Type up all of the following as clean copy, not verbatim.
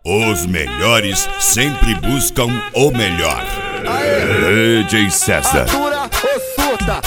Os melhores sempre buscam o melhor. DJ César. Atura ou surta?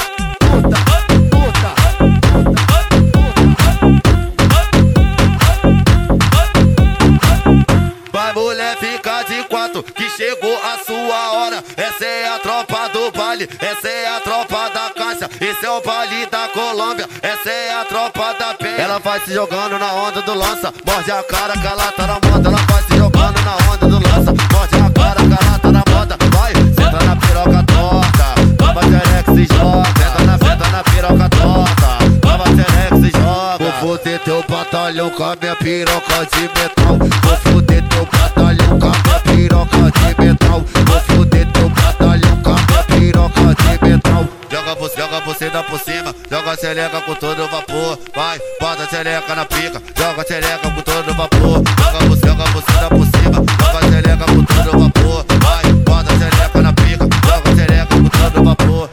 Vai, mulher, fica de quatro, que chegou a sua hora. Essa é a tropa do baile, essa é a tropa da caixa. Esse é o baile da Colômbia, essa é a tropa da penha. Ela vai se jogando na onda do lança, morde a cara que ela tá na moda. Ela vai se jogando na onda do lança, morde a cara que ela tá na moda. Vai, senta na piroca torta, toma xereca se joga. Senta na piroca torta, toma xereca se joga. Vou foder teu batalhão com a minha piroca de metal. Vou foder teu batalhão com a minha piroca de metal. Vou foder teu batalhão com a minha piroca de metal. Joga você dá por cima, joga a xereca com todo vapor. Vai, bota a xereca na pica, joga a xereca com todo vapor. Joga você dá por cima, joga a xereca com todo vapor. Vai, bota a xereca na pica, joga a xereca com todo vapor.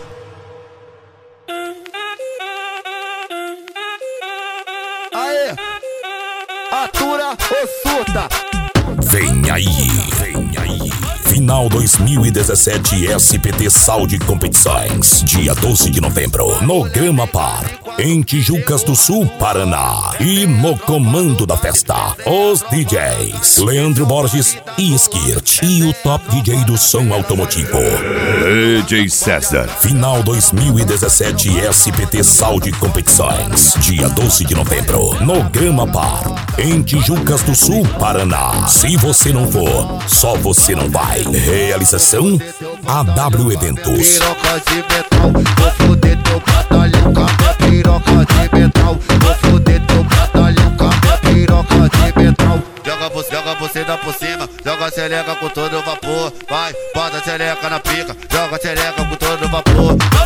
Aê, atura ou surta? Vem aí. Final 2017 SPT Saúde Competições, dia 12 de novembro, no Grama Par, em Tijucas do Sul, Paraná. E no comando da festa, os DJs Leandro Borges e Skirt, e o top DJ do som automotivo, DJ César. Final 2017 SPT Saúde Competições, dia 12 de novembro, no Grama Par, em Tijucas do Sul, Paraná. Se você não for, só você não vai. Realização AW Eventos. Piroca de metal, vou foder teu batalhão com a minha piroca de metal. Vou foder teu batalhão com a minha piroca de metal. Joga você dá por cima, joga a xereca com todo vapor. Vai, bota a xereca na pica, joga a xereca com todo vapor.